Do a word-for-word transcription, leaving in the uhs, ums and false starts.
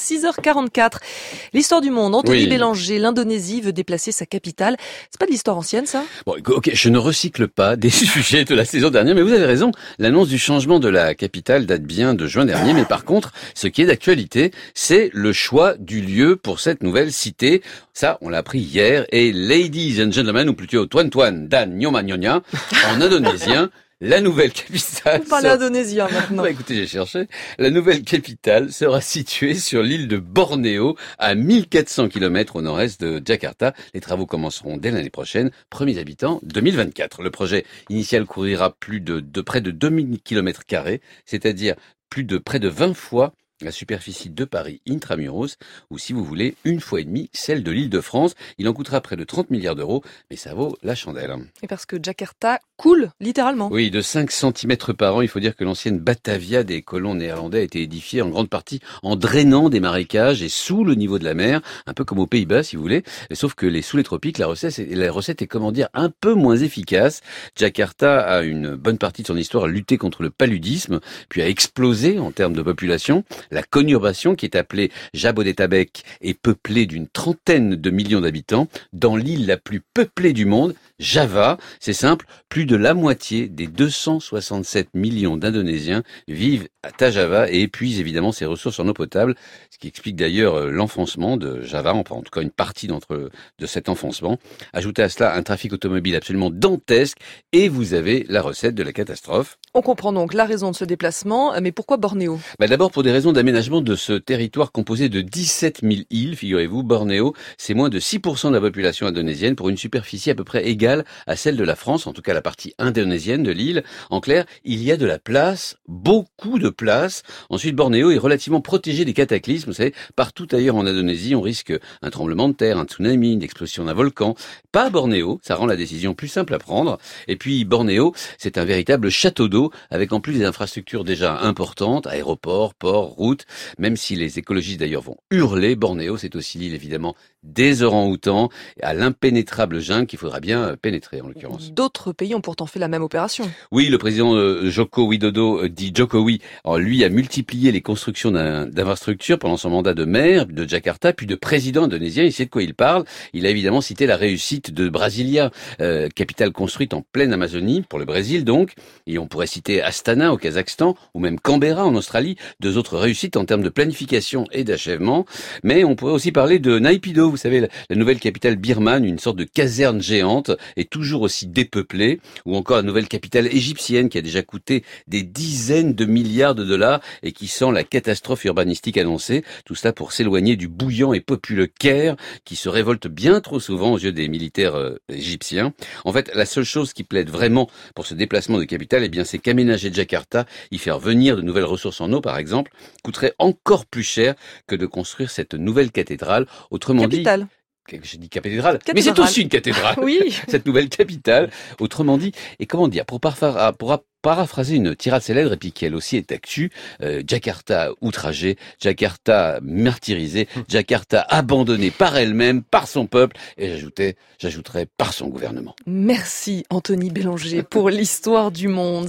six heures quarante-quatre. L'histoire du monde. Anthony Oui. Bélanger, l'Indonésie veut déplacer sa capitale. C'est pas de l'histoire ancienne, ça? Bon, ok, je ne recycle pas des sujets de la saison dernière, mais vous avez raison. L'annonce du changement de la capitale date bien de juin dernier, mais par contre, ce qui est d'actualité, c'est le choix du lieu pour cette nouvelle cité. Ça, on l'a appris hier. Et ladies and gentlemen, ou plutôt Tuan Tuan Dan Nyonya Nyonya, en indonésien, la nouvelle capitale... Vous parlez sera- indonésien maintenant. Bah, écoutez, j'ai cherché. La nouvelle capitale sera située sur l'île de Bornéo, à mille quatre cents kilomètres au nord-est de Jakarta. Les travaux commenceront dès l'année prochaine. Premiers habitants, deux mille vingt-quatre. Le projet initial couvrira plus de, de près de deux mille kilomètres carrés, c'est-à-dire plus de près de vingt fois la superficie de Paris intramuros, ou si vous voulez, une fois et demie celle de l'Île-de-France. Il en coûtera près de trente milliards d'euros, mais ça vaut la chandelle. Et parce que Jakarta coule, littéralement. Oui, de cinq centimètres par an. Il faut dire que l'ancienne Batavia des colons néerlandais a été édifiée en grande partie en drainant des marécages et sous le niveau de la mer, un peu comme aux Pays-Bas, si vous voulez. Sauf que les sous les tropiques, la recette, est, la recette est, comment dire, un peu moins efficace. Jakarta a une bonne partie de son histoire lutté contre le paludisme, puis a explosé en termes de population. La conurbation, qui est appelée Jabodetabek, est peuplée d'une trentaine de millions d'habitants dans l'île la plus peuplée du monde, Java. C'est simple, plus de la moitié des deux cent soixante-sept millions d'Indonésiens vivent à Tajava et épuisent évidemment ses ressources en eau potable, ce qui explique d'ailleurs euh, l'enfoncement de Java, enfin en tout cas une partie d'entre de cet enfoncement. Ajoutez à cela un trafic automobile absolument dantesque et vous avez la recette de la catastrophe. On comprend donc la raison de ce déplacement, mais pourquoi Bornéo? Bah d'abord pour des raisons d'aménagement de ce territoire composé de dix-sept mille îles, figurez-vous. Bornéo, c'est moins de six pour cent de la population indonésienne pour une superficie à peu près égale à celle de la France, en tout cas la partie indonésienne de l'île. En clair, il y a de la place, beaucoup de place. Ensuite, Bornéo est relativement protégé des cataclysmes. Vous savez, partout ailleurs en Indonésie, on risque un tremblement de terre, un tsunami, une explosion d'un volcan. Pas à Bornéo, ça rend la décision plus simple à prendre. Et puis Bornéo, c'est un véritable château d'eau, avec en plus des infrastructures déjà importantes, aéroports, ports, routes. Même si les écologistes d'ailleurs vont hurler, Bornéo, c'est aussi l'île évidemment des orang-outans, à l'impénétrable jungle qu'il faudra bien pénétrer en l'occurrence. D'autres pays ont pourtant fait la même opération. Oui, le président euh, Joko Widodo, euh, dit Jokowi, alors, lui a multiplié les constructions d'un- d'infrastructures pendant son mandat de maire de Jakarta, puis de président indonésien. Il sait de quoi il parle. Il a évidemment cité la réussite de Brasilia, euh, capitale construite en pleine Amazonie, pour le Brésil donc. Et on pourrait citer Astana au Kazakhstan, ou même Canberra en Australie, deux autres réussites en termes de planification et d'achèvement. Mais on pourrait aussi parler de Naypyidaw, vous savez, la, la nouvelle capitale birmane, une sorte de caserne géante et toujours aussi dépeuplée, ou encore la nouvelle capitale égyptienne qui a déjà coûté des dizaines de milliards de dollars et qui sent la catastrophe urbanistique annoncée. Tout cela pour s'éloigner du bouillant et populeux Caire qui se révolte bien trop souvent aux yeux des militaires euh, égyptiens. En fait, la seule chose qui plaide vraiment pour ce déplacement de capitale, eh bien, c'est qu'aménager Jakarta, y faire venir de nouvelles ressources en eau, par exemple, coûterait encore plus cher que de construire cette nouvelle cathédrale. Autrement dit, Capitale. j'ai dit cathédrale, mais c'est Cathédrale. aussi une cathédrale. Oui. Cette nouvelle capitale, autrement dit, et comment dire, pour, parfa- pour paraphraser une tirade célèbre et puis qui elle aussi est actu, euh, Jakarta outragée, Jakarta martyrisée, Jakarta abandonnée par elle-même, par son peuple, et j'ajoutais, j'ajouterais par son gouvernement. Merci Anthony Bélanger pour l'histoire du monde.